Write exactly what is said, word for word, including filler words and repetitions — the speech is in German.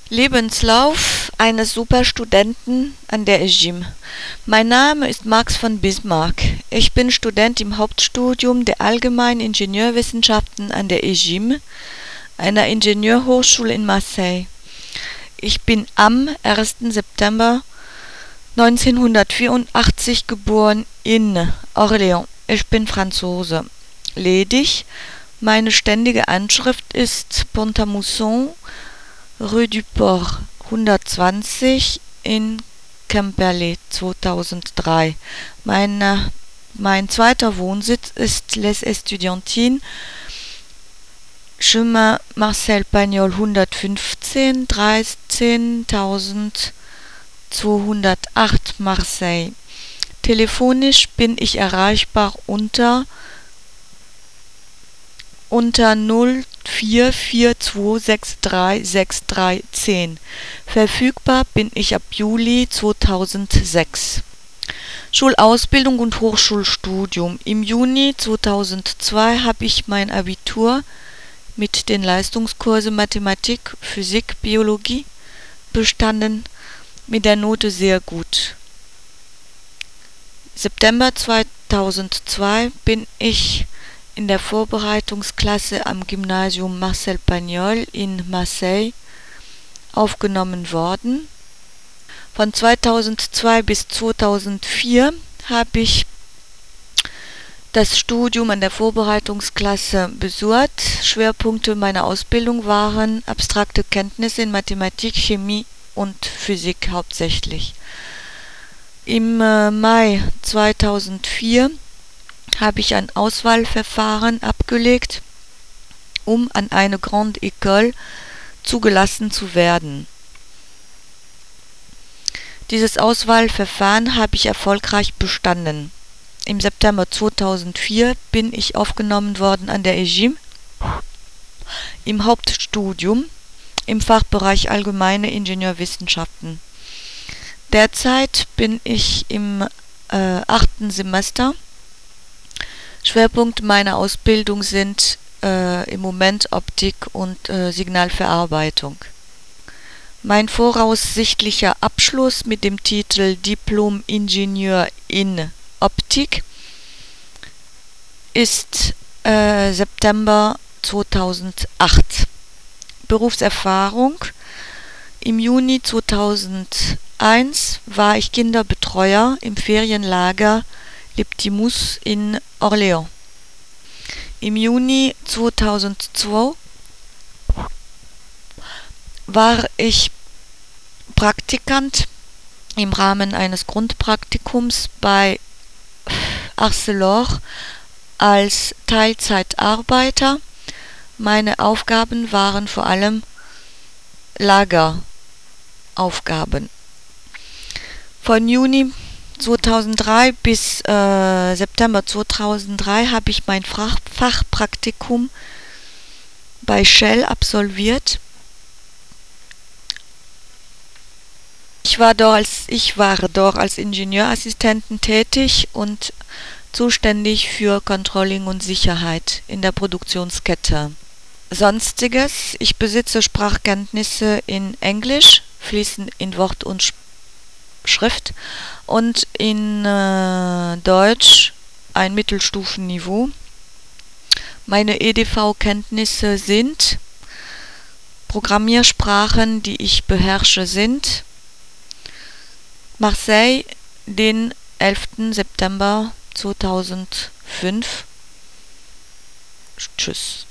Lebenslauf eines Superstudenten an der E G I M. Mein Name ist Max von Bismarck. Ich bin Student im Hauptstudium der Allgemeinen Ingenieurwissenschaften an der E G I M, einer Ingenieurhochschule in Marseille. Ich bin am ersten September neunzehnhundertvierundachtzig geboren in Orléans. Ich bin Franzose. Ledig. Meine ständige Anschrift ist Pont-à-Mousson, Rue du Port hundertzwanzig in Quimperlé zweitausenddrei. Meine, mein zweiter Wohnsitz ist Les Estudiantines, Chemin Marcel Pagnol hundertfünfzehn, dreizehntausendzweihundertacht Marseille. Telefonisch bin ich erreichbar unter unter null vier vier zwei sechs drei sechs drei zehn. Verfügbar bin ich ab Juli zweitausendsechs. Schulausbildung und Hochschulstudium. Im Juni zweitausendzwei habe ich mein Abitur mit den Leistungskursen Mathematik, Physik, Biologie bestanden, mit der Note sehr gut. September zweitausendzwei bin ich in der Vorbereitungsklasse am Gymnasium Marcel Pagnol in Marseille aufgenommen worden. Von zweitausendzwei bis zweitausendvier habe ich das Studium an der Vorbereitungsklasse besucht. Schwerpunkte meiner Ausbildung waren abstrakte Kenntnisse in Mathematik, Chemie und Physik hauptsächlich. Im äh, Mai zweitausendvier habe ich ein Auswahlverfahren abgelegt, um an eine Grande École zugelassen zu werden. Dieses Auswahlverfahren habe ich erfolgreich bestanden. Im September zweitausendvier bin ich aufgenommen worden an der E G I M im Hauptstudium im Fachbereich Allgemeine Ingenieurwissenschaften. Derzeit bin ich im äh, achten Semester. Schwerpunkt meiner Ausbildung sind äh, im Moment Optik und äh, Signalverarbeitung. Mein voraussichtlicher Abschluss mit dem Titel Diplom-Ingenieur in Optik ist äh, September zweitausendacht. Berufserfahrung: Im Juni zweitausendeins war ich Kinderbetreuer im Ferienlager Liptimus in Orléans. Im Juni zweitausendzwei war ich Praktikant im Rahmen eines Grundpraktikums bei Arcelor als Teilzeitarbeiter. Meine Aufgaben waren vor allem Lageraufgaben. Von Juni zweitausenddrei bis äh, September zweitausenddrei habe ich mein Fach Fachpraktikum bei Shell absolviert. Ich war dort als, ich war dort als Ingenieurassistentin tätig und zuständig für Controlling und Sicherheit in der Produktionskette. Sonstiges: Ich besitze Sprachkenntnisse in Englisch, fließend in Wort und Sprache. Schrift und in äh, Deutsch ein Mittelstufenniveau. Meine E D V-Kenntnisse sind: Programmiersprachen, die ich beherrsche, sind Marseille, den elften September zweitausendfünf. Tschüss.